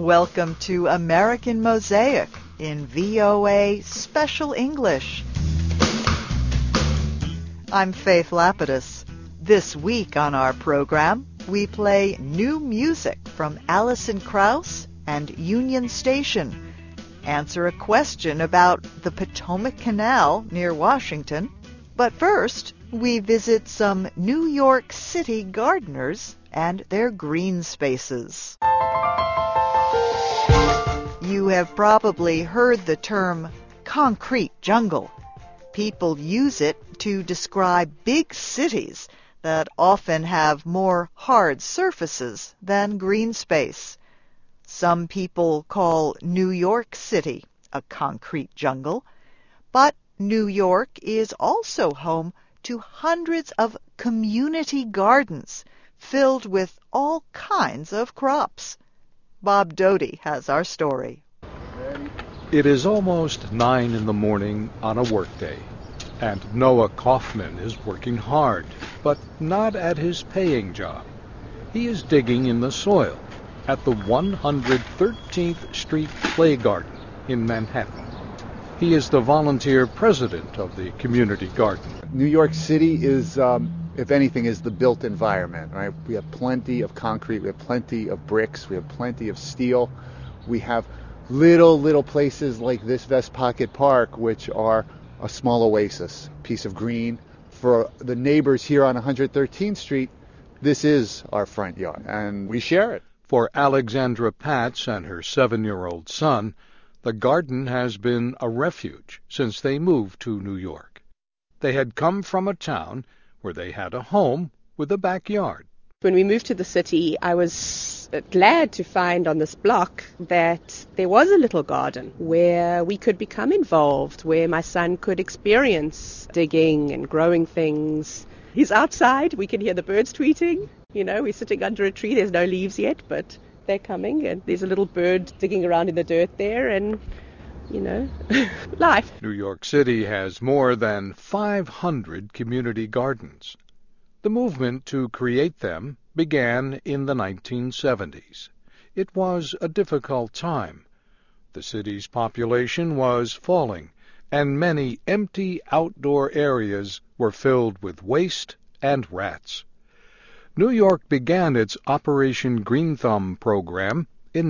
Welcome to American Mosaic in VOA Special English. I'm Faith Lapidus. This week on our program, we play new music from Alison Krauss and Union Station, answer a question about the Potomac Canal near Washington. But first, we visit some New York City gardeners and their green spaces. You have probably heard the term concrete jungle. People use it to describe big cities that often have more hard surfaces than green space. Some people call New York City a concrete jungle, but New York is also home to hundreds of community gardens filled with all kinds of crops. Bob Doty has our story. It is almost 9 in the morning on a workday, and Noah Kaufman is working hard, but not at his paying job. He is digging in the soil at the 113th Street Play Garden in Manhattan. He is the volunteer president of the community garden. New York City is, if anything, is the built environment, right? We have plenty of concrete, we have plenty of bricks, we have plenty of steel. We have little places like this Vest Pocket Park, which are a small oasis, piece of green. For the neighbors here on 113th Street, this is our front yard, and we share it. For Alexandra Patz and her 7-year-old son, the garden has been a refuge since they moved to New York. They had come from a town where they had a home with a backyard. When we moved to the city, I was glad to find on this block that there was a little garden where we could become involved, where my son could experience digging and growing things. He's outside. We can hear the birds tweeting. You know, we're sitting under a tree. There's no leaves yet, but they're coming, and there's a little bird digging around in the dirt there, and, you know, life. New York City has more than 500 community gardens. The movement to create them began in the 1970s. It was a difficult time. The city's population was falling, and many empty outdoor areas were filled with waste and rats. New York began its Operation Green Thumb program in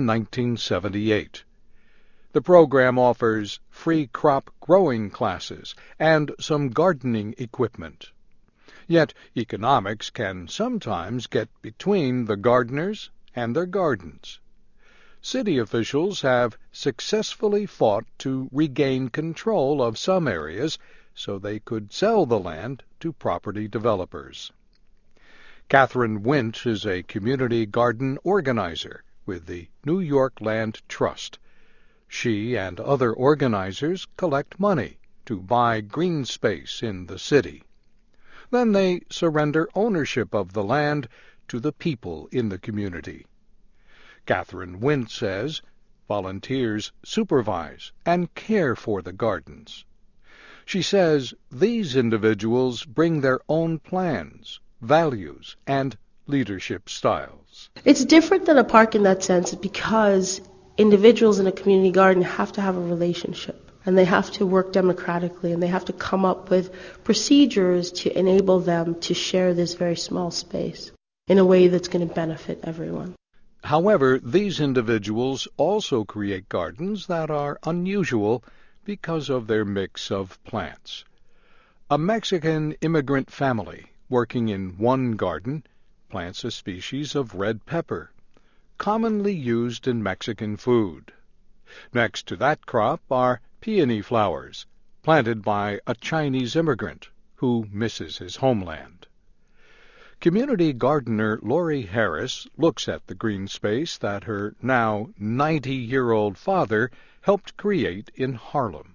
1978. The program offers free crop growing classes and some gardening equipment. Yet economics can sometimes get between the gardeners and their gardens. City officials have successfully fought to regain control of some areas so they could sell the land to property developers. Catherine Wint is a community garden organizer with the New York Land Trust. She and other organizers collect money to buy green space in the city. Then they surrender ownership of the land to the people in the community. Catherine Wint says volunteers supervise and care for the gardens. She says these individuals bring their own plans, values, and leadership styles. It's different than a park in that sense because individuals in a community garden have to have a relationship. And they have to work democratically, and they have to come up with procedures to enable them to share this very small space in a way that's going to benefit everyone. However, these individuals also create gardens that are unusual because of their mix of plants. A Mexican immigrant family working in one garden plants a species of red pepper, commonly used in Mexican food. Next to that crop are peony flowers, planted by a Chinese immigrant who misses his homeland. Community gardener Lori Harris looks at the green space that her now 90-year-old father helped create in Harlem.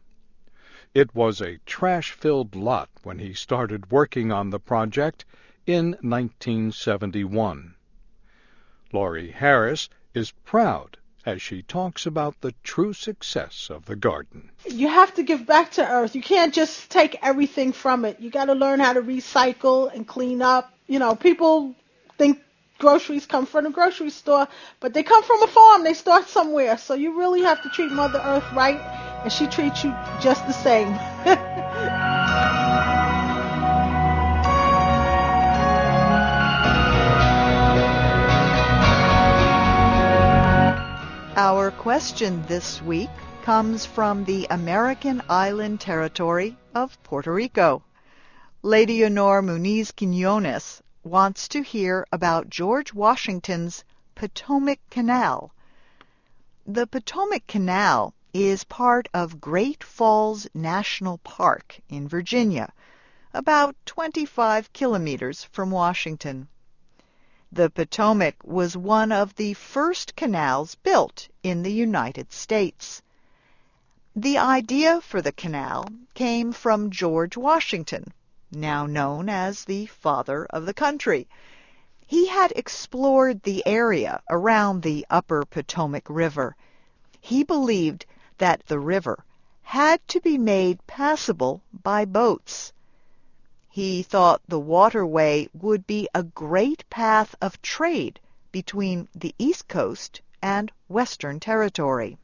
It was a trash-filled lot when he started working on the project in 1971. Lori Harris is proud as she talks about the true success of the garden. You have to give back to earth. You can't just take everything from it. You got to learn how to recycle and clean up. You know, people think groceries come from the grocery store, but they come from a farm. They start somewhere. So you really have to treat Mother Earth right, and she treats you just the same. Our question this week comes from the American Island Territory of Puerto Rico. Lady Honor Muniz Quinones wants to hear about George Washington's Potomac Canal. The Potomac Canal is part of Great Falls National Park in Virginia, about 25 kilometers from Washington. The Potomac was one of the first canals built in the United States. The idea for the canal came from George Washington, now known as the father of the country. He had explored the area around the upper Potomac River. He believed that the river had to be made passable by boats. He thought the waterway would be a great path of trade between the East Coast and Western Territory.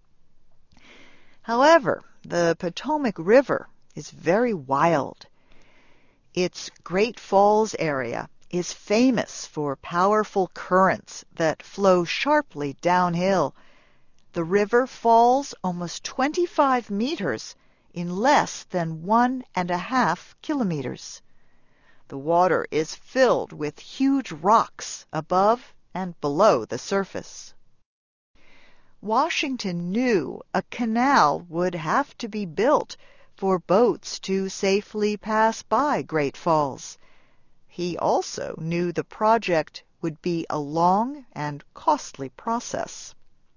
However, the Potomac River is very wild. Its Great Falls area is famous for powerful currents that flow sharply downhill. The river falls almost 25 meters in less than 1.5 kilometers. The water is filled with huge rocks above and below the surface. Washington knew a canal would have to be built for boats to safely pass by Great Falls. He also knew the project would be a long and costly process.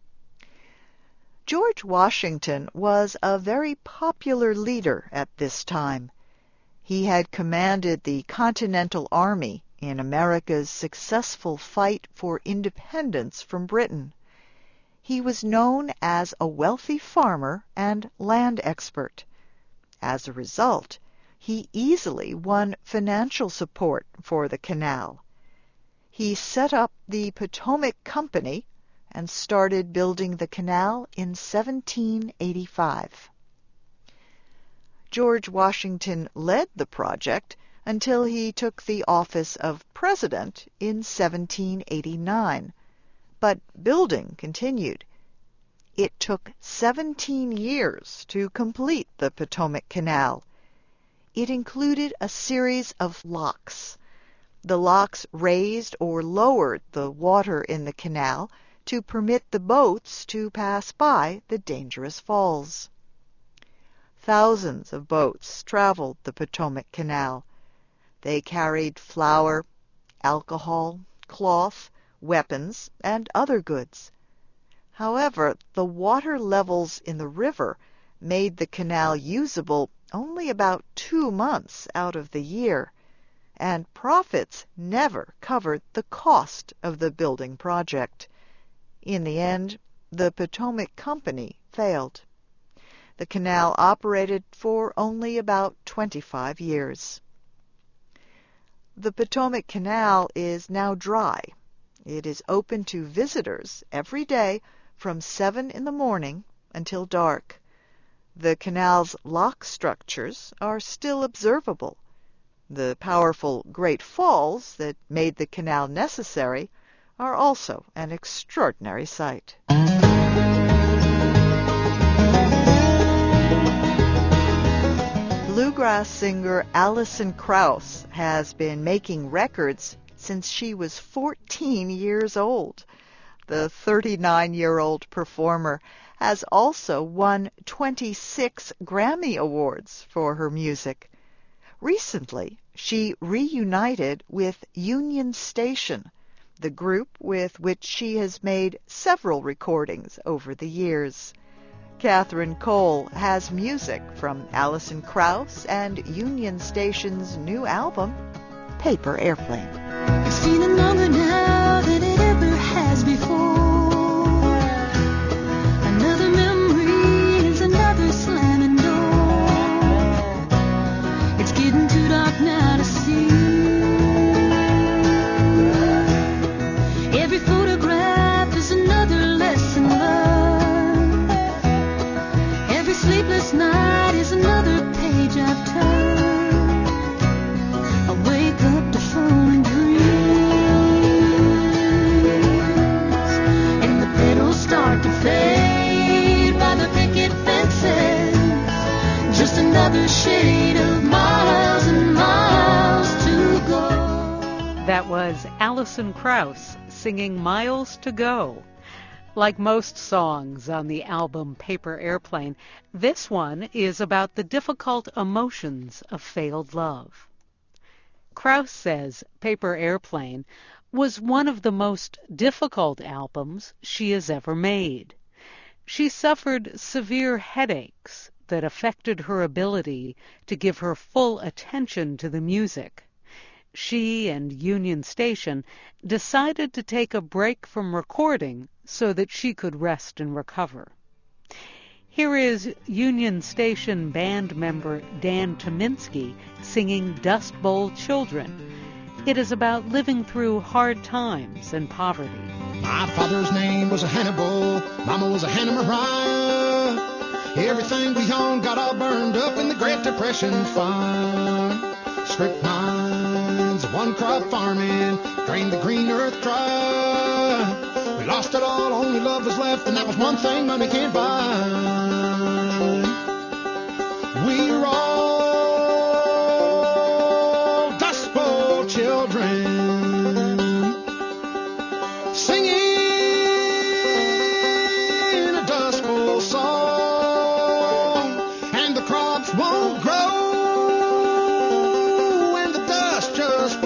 George Washington was a very popular leader at this time. He had commanded the Continental Army in America's successful fight for independence from Britain. He was known as a wealthy farmer and land expert. As a result, he easily won financial support for the canal. He set up the Potomac Company and started building the canal in 1785. George Washington led the project until he took the office of president in 1789, but building continued. It took 17 years to complete the Potomac Canal. It included a series of locks. The locks raised or lowered the water in the canal to permit the boats to pass by the dangerous falls. Thousands of boats traveled the Potomac Canal. They carried flour, alcohol, cloth, weapons, and other goods. However, the water levels in the river made the canal usable only about 2 months out of the year, and profits never covered the cost of the building project. In the end, the Potomac Company failed. The canal operated for only about 25 years. The Potomac Canal is now dry. It is open to visitors every day from 7 in the morning until dark. The canal's lock structures are still observable. The powerful Great Falls that made the canal necessary are also an extraordinary sight. Bluegrass singer Alison Krauss has been making records since she was 14 years old. The 39-year-old performer has also won 26 Grammy Awards for her music. Recently, she reunited with Union Station, the group with which she has made several recordings over the years. Catherine Cole has music from Alison Krauss and Union Station's new album, Paper Airplane. It's feeling longer now than it ever has before. Another memory is another slamming door. It's getting too dark now to see. Alison Krauss singing Miles to Go. Like most songs on the album Paper Airplane, this one is about the difficult emotions of failed love. Krauss says Paper Airplane was one of the most difficult albums she has ever made. She suffered severe headaches that affected her ability to give her full attention to the music. She and Union Station decided to take a break from recording so that she could rest and recover. Here is Union Station band member Dan Tominski singing Dust Bowl Children. It is about living through hard times and poverty. My father's name was a Hannibal, Mama was a Hannah Mariah. Everything we owned got all burned up in the Great Depression fire. Strip mines, one crop farming, drained the green earth dry. We lost it all, only love was left, and that was one thing money can't buy. We were all Dust Bowl children, singing a Dust Bowl song, and the crops won't grow when the dust just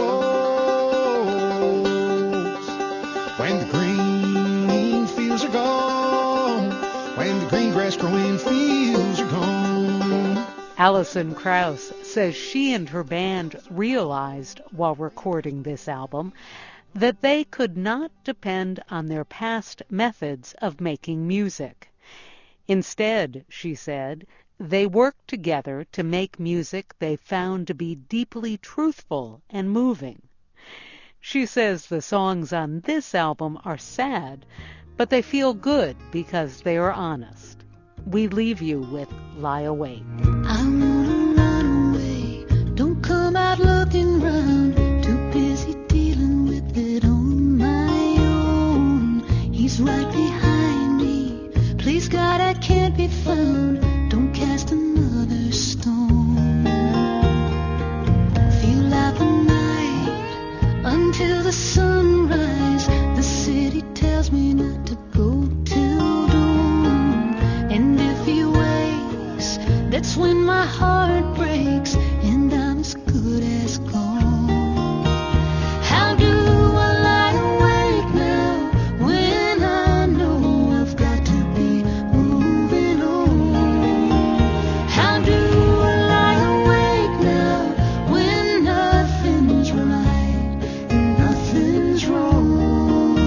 blows. When the green fields are gone, when the green grass growing fields are gone. Alison Krauss says she and her band realized while recording this album that they could not depend on their past methods of making music. Instead, she said, they worked together to make music they found to be deeply truthful and moving. She says the songs on this album are sad, but they feel good because they are honest. We leave you with Lie Awake. I wanna run away, don't come out looking round, too busy dealing with it on my own. He's right behind me, please God I can't be found, don't cast another stone. Feel out the night until the sunrise, the city tells me not to go till dawn, and if he waits, that's when my heart breaks and I'm as good as gone. How do I lie awake now when I know I've got to be moving on? How do I lie awake now when nothing's right and nothing's wrong?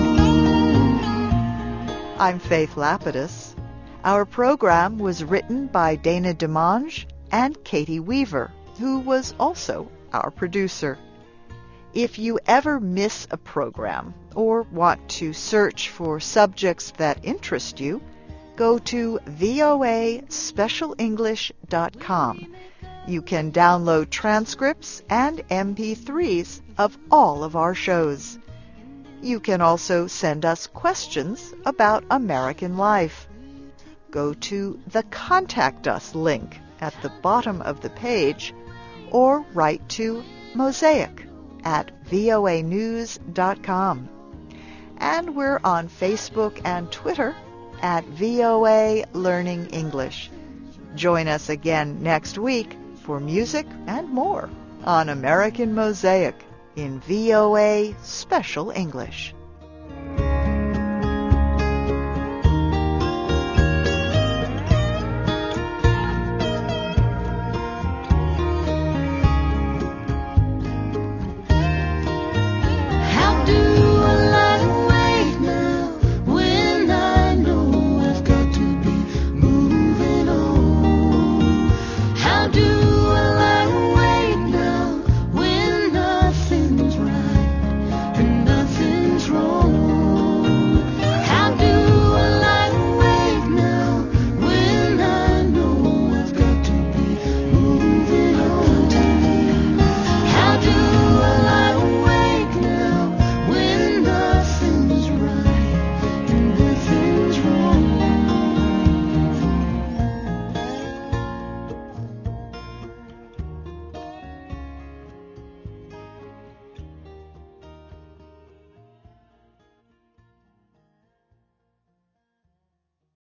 I'm Faith Lapidus. Our program was written by Dana DeMange and Katie Weaver, who was also our producer. If you ever miss a program or want to search for subjects that interest you, go to voaspecialenglish.com. You can download transcripts and MP3s of all of our shows. You can also send us questions about American life. Go to the Contact Us link at the bottom of the page or write to mosaic@voanews.com. And we're on Facebook and Twitter at VOA Learning English. Join us again next week for music and more on American Mosaic in VOA Special English.